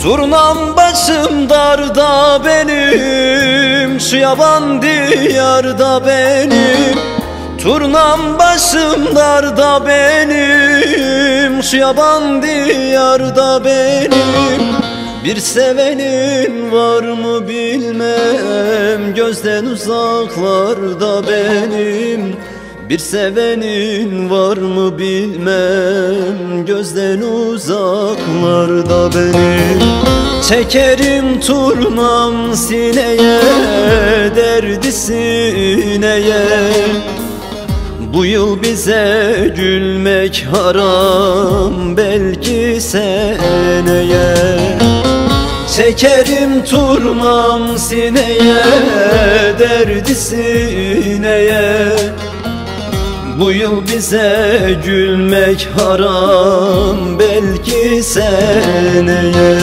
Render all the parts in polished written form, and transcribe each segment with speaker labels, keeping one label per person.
Speaker 1: Turnam başım darda benim, şu yaban diyarda benim. Turnam başım darda benim, şu yaban diyarda benim. Bir sevenin var mı bilmem, gözden uzaklarda benim. Bir sevenin var mı bilmem, gözden uzaklarda benim. Çekerim turnam sineye, derdi sineye. Bu yıl bize gülmek haram, belki seneye. Çekerim turnam sineye, derdi sineye. Bu yıl bize gülmek haram, belki seneye.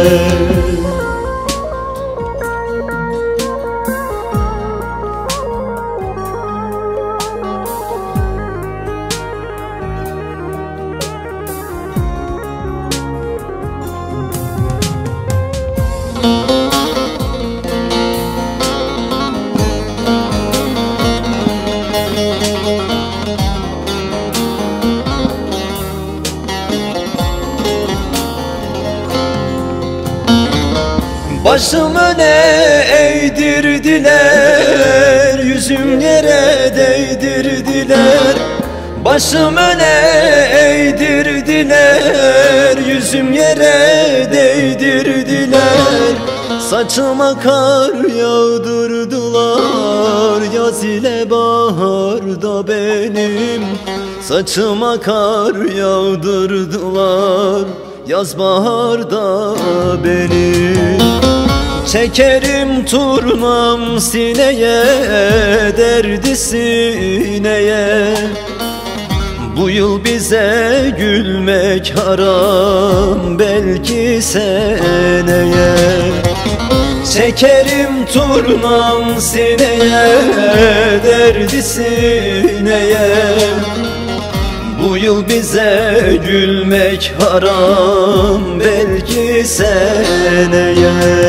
Speaker 1: Başım öne eğdirdiler, yüzüm yere değdirdiler. Başım öne eğdirdiler, yüzüm yere değdirdiler. Saçıma kar yağdırdılar, yaz ile baharda benim. Saçıma kar yağdırdılar, yaz baharda benim. Çekerim turnam sineye, derdi sineye. Bu yıl bize gülmek haram, belki seneye. Çekerim turnam sineye, derdi sineye. Bu yıl bize gülmek haram, belki seneye.